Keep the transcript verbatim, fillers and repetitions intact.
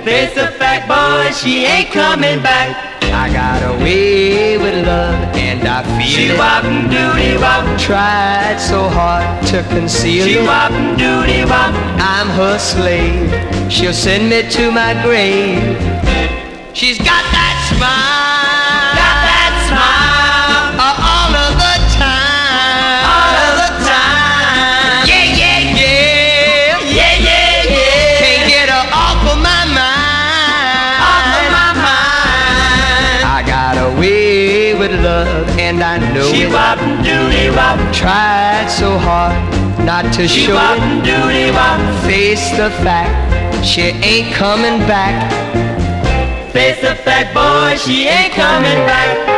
Face the fact, boy, she ain't coming back. I got away with love and I feel she it. She wop doody wop. Tried so hard to conceal she it. She wop doody wop. I'm her slave. She'll send me to my grave. She's got that smile. Got that smile. Uh, all of the time. All of the time. Yeah, yeah, yeah. Yeah, yeah, yeah. Can't get her off of my mind. Off of my mind. I got away with love and I know she it. Wop doody wop. Tried so hard not to she show wop it. Doody wop. Face the fact, she ain't coming back. Face the fact, boy, she ain't coming back.